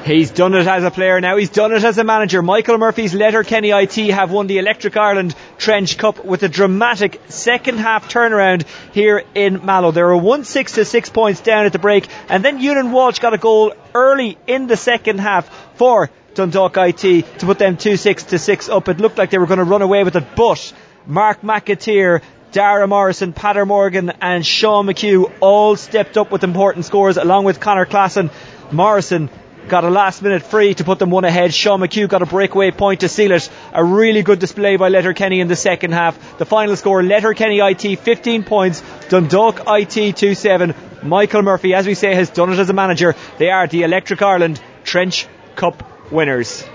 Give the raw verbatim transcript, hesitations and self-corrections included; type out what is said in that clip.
He's done it as a player now. He's done it as a manager. Michael Murphy's Letterkenny I T have won the Electric Ireland Trench Cup with a dramatic second half turnaround here in Mallow. They were one six to six points down at the break, and then Ewan Walsh got a goal early in the second half for Dundalk I T to put them two six to six up. It looked like they were going to run away with it, but Mark McAteer, Dara Morrison, Patter Morgan and Sean McHugh all stepped up with important scores along with Conor Classen. Morrison got a last minute free to put them one ahead. Sean McHugh got a breakaway point to seal it. A really good display by Letterkenny in the second half. The final score, Letterkenny I T fifteen points, Dundalk I T two seven. Michael Murphy, as we say, has done it as a manager. They are the Electric Ireland Trench Cup winners.